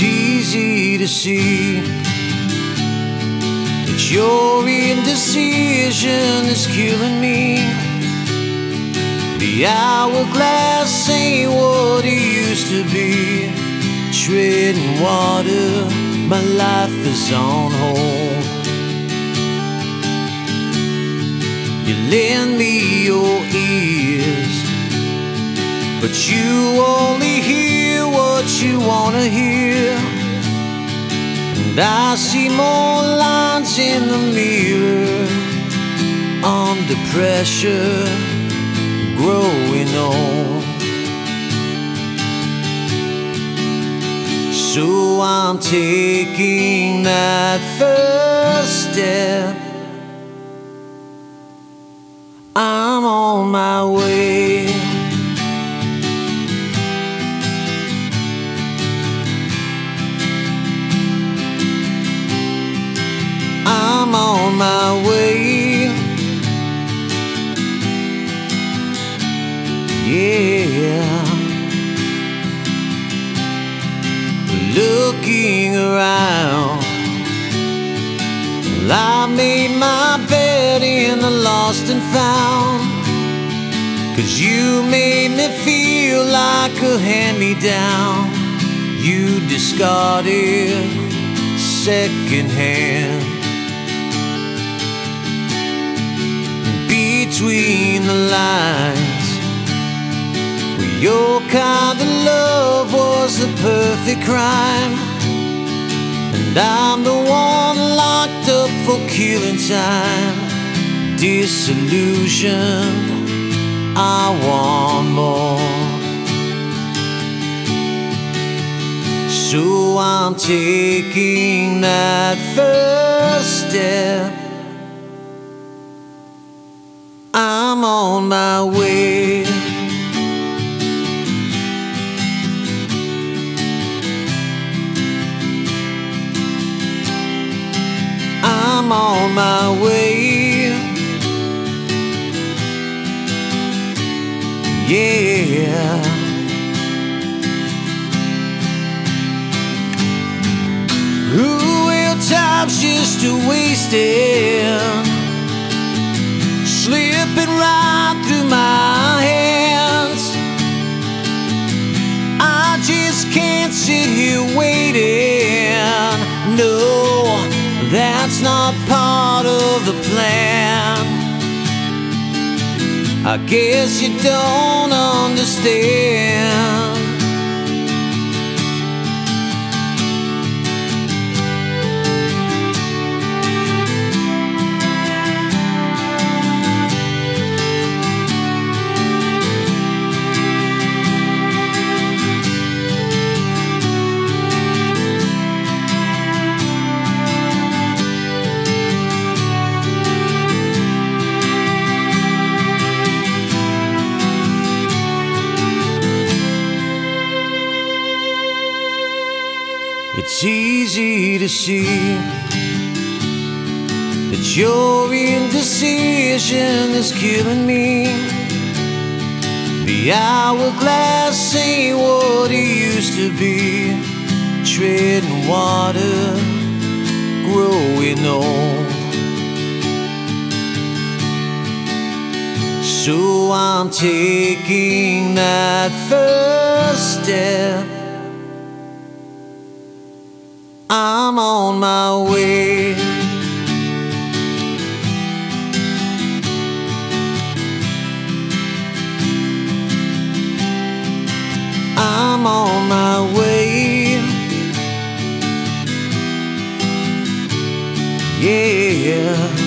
It's easy to see that your indecision is killing me. The hourglass ain't what it used to be. Treading water, my life is on hold. You lend me your ears, but you only hear what you wanna hear. And I see more lines in the mirror, under pressure, growing old. So I'm taking that first step. I'm on my way. I'm on my way. Yeah. Looking around, well, I made my bed in the lost and found. 'Cause you made me feel like a hand-me-down. You discarded secondhand. Between the lines, well, your kind of love was the perfect crime. And I'm the one locked up for killing time. Disillusioned, I want more. So I'm taking that first step. I'm on my way. I'm on my way. Yeah. Who will time's just a wasting, slipping right through my hands. I just can't sit here waiting. No, that's not part of the plan. I guess you don't understand. It's easy to see that your indecision is killing me. The hourglass ain't what it used to be. Treading water, growing old. So I'm taking that first step. I'm on my way. I'm on my way. Yeah.